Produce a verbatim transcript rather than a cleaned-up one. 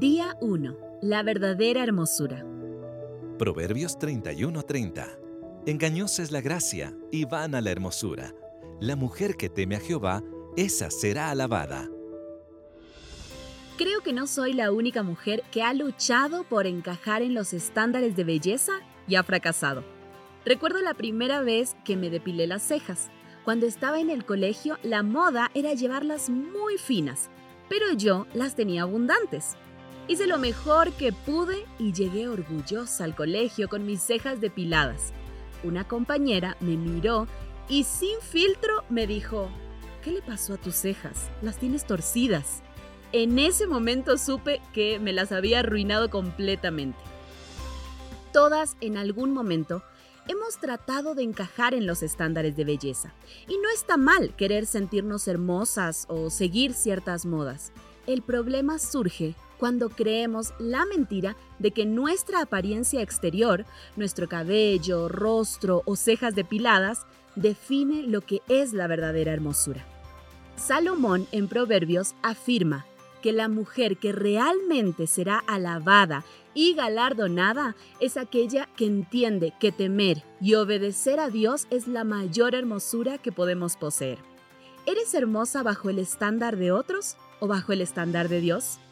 Día uno. La verdadera hermosura. Proverbios treinta y uno treinta. Engañosa es la gracia y vana la hermosura. La mujer que teme a Jehová, esa será alabada. Creo que no soy la única mujer que ha luchado por encajar en los estándares de belleza y ha fracasado. Recuerdo la primera vez que me depilé las cejas. Cuando estaba en el colegio, la moda era llevarlas muy finas, pero yo las tenía abundantes. Hice lo mejor que pude y llegué orgullosa al colegio con mis cejas depiladas. Una compañera me miró y sin filtro me dijo: ¿qué le pasó a tus cejas? Las tienes torcidas. En ese momento supe que me las había arruinado completamente. Todas en algún momento hemos tratado de encajar en los estándares de belleza. Y no está mal querer sentirnos hermosas o seguir ciertas modas. El problema surge cuando creemos la mentira de que nuestra apariencia exterior, nuestro cabello, rostro o cejas depiladas, define lo que es la verdadera hermosura. Salomón en Proverbios afirma que la mujer que realmente será alabada y galardonada es aquella que entiende que temer y obedecer a Dios es la mayor hermosura que podemos poseer. ¿Eres hermosa bajo el estándar de otros o bajo el estándar de Dios?